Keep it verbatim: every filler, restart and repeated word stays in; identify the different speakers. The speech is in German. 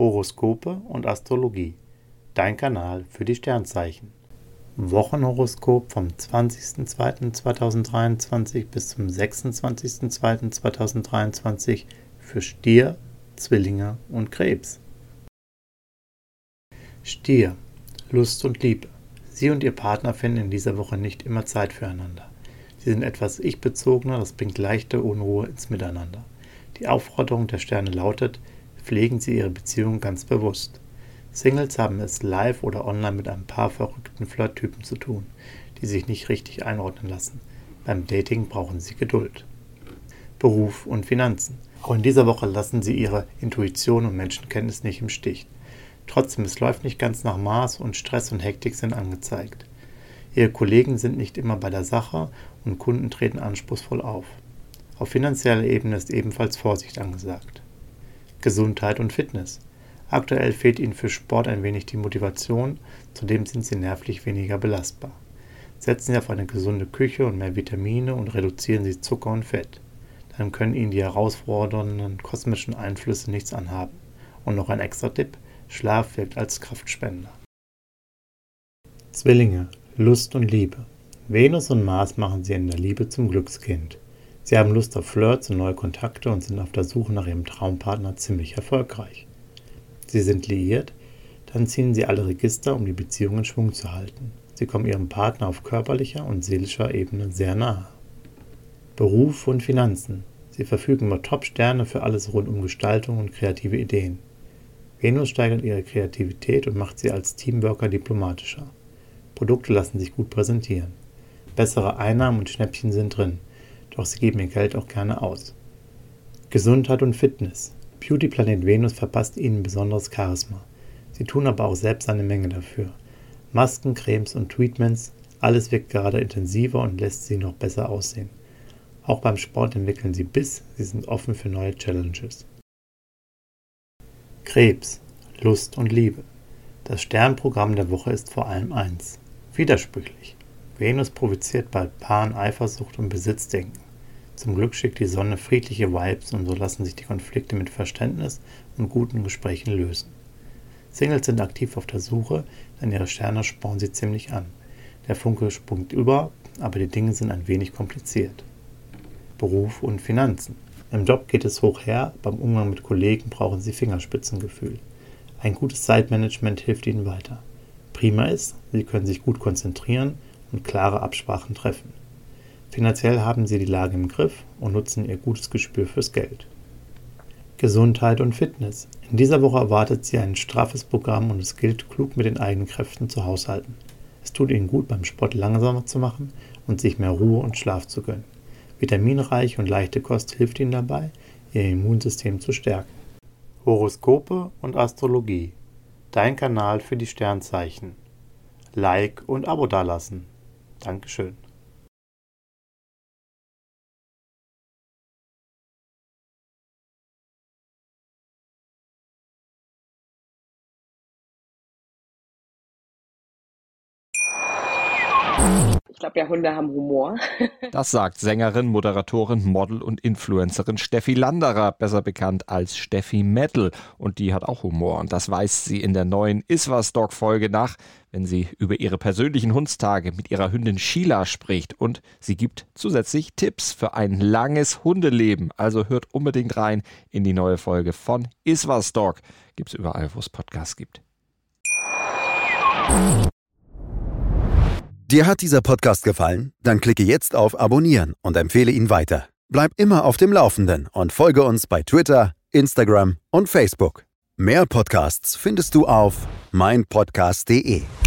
Speaker 1: Horoskope und Astrologie. Dein Kanal für die Sternzeichen. Wochenhoroskop vom zwanzigsten zweiten zweitausenddreiundzwanzig bis zum sechsundzwanzigsten zweiten zweitausenddreiundzwanzig für Stier, Zwillinge und Krebs. Stier, Lust und Liebe. Sie und Ihr Partner finden in dieser Woche nicht immer Zeit füreinander. Sie sind etwas ich-bezogener, das bringt leichte Unruhe ins Miteinander. Die Aufforderung der Sterne lautet, pflegen Sie Ihre Beziehung ganz bewusst. Singles haben es live oder online mit ein paar verrückten Flirttypen zu tun, die sich nicht richtig einordnen lassen. Beim Dating brauchen Sie Geduld. Beruf und Finanzen. Auch in dieser Woche lassen Sie Ihre Intuition und Menschenkenntnis nicht im Stich. Trotzdem, es läuft nicht ganz nach Maß und Stress und Hektik sind angezeigt. Ihre Kollegen sind nicht immer bei der Sache und Kunden treten anspruchsvoll auf. Auf finanzieller Ebene ist ebenfalls Vorsicht angesagt. Gesundheit und Fitness. Aktuell fehlt Ihnen für Sport ein wenig die Motivation, zudem sind Sie nervlich weniger belastbar. Setzen Sie auf eine gesunde Küche und mehr Vitamine und reduzieren Sie Zucker und Fett. Dann können Ihnen die herausfordernden kosmischen Einflüsse nichts anhaben. Und noch ein extra Tipp, Schlaf wirkt als Kraftspender. Zwillinge, Lust und Liebe. Venus und Mars machen Sie in der Liebe zum Glückskind. Sie haben Lust auf Flirts und neue Kontakte und sind auf der Suche nach Ihrem Traumpartner ziemlich erfolgreich. Sie sind liiert, dann ziehen Sie alle Register, um die Beziehung in Schwung zu halten. Sie kommen Ihrem Partner auf körperlicher und seelischer Ebene sehr nahe. Beruf und Finanzen. Sie verfügen über Top-Sterne für alles rund um Gestaltung und kreative Ideen. Venus steigert Ihre Kreativität und macht Sie als Teamworker diplomatischer. Produkte lassen sich gut präsentieren. Bessere Einnahmen und Schnäppchen sind drin. Doch Sie geben Ihr Geld auch gerne aus. Gesundheit und Fitness. Beauty-Planet Venus verpasst Ihnen besonderes Charisma. Sie tun aber auch selbst eine Menge dafür. Masken, Cremes und Treatments, alles wirkt gerade intensiver und lässt Sie noch besser aussehen. Auch beim Sport entwickeln Sie Biss, Sie sind offen für neue Challenges. Krebs, Lust und Liebe. Das Sternprogramm der Woche ist vor allem eins: widersprüchlich. Venus provoziert bei Paaren Eifersucht und Besitzdenken. Zum Glück schickt die Sonne friedliche Vibes und so lassen sich die Konflikte mit Verständnis und guten Gesprächen lösen. Singles sind aktiv auf der Suche, denn ihre Sterne spornen sie ziemlich an. Der Funke sprungt über, aber die Dinge sind ein wenig kompliziert. Beruf und Finanzen. Im Job geht es hoch her, beim Umgang mit Kollegen brauchen sie Fingerspitzengefühl. Ein gutes Zeitmanagement hilft ihnen weiter. Prima ist, sie können sich gut konzentrieren und klare Absprachen treffen. Finanziell haben sie die Lage im Griff und nutzen ihr gutes Gespür fürs Geld. Gesundheit und Fitness. In dieser Woche erwartet sie ein straffes Programm und es gilt, klug mit den eigenen Kräften zu haushalten. Es tut ihnen gut, beim Sport langsamer zu machen und sich mehr Ruhe und Schlaf zu gönnen. Vitaminreiche und leichte Kost hilft ihnen dabei, ihr Immunsystem zu stärken. Horoskope und Astrologie. Dein Kanal für die Sternzeichen. Like und Abo dalassen. Dankeschön.
Speaker 2: Ich glaube ja, Hunde haben Humor.
Speaker 3: Das sagt Sängerin, Moderatorin, Model und Influencerin Steffi Landerer, besser bekannt als Steffi Metal. Und die hat auch Humor. Und das weist sie in der neuen Iswas-Dog-Folge nach, wenn sie über ihre persönlichen Hundstage mit ihrer Hündin Sheila spricht. Und sie gibt zusätzlich Tipps für ein langes Hundeleben. Also hört unbedingt rein in die neue Folge von Iswas-Dog. Gibt's überall, wo es Podcasts gibt.
Speaker 4: Dir hat dieser Podcast gefallen? Dann klicke jetzt auf Abonnieren und empfehle ihn weiter. Bleib immer auf dem Laufenden und folge uns bei Twitter, Instagram und Facebook. Mehr Podcasts findest du auf meinpodcast punkt de.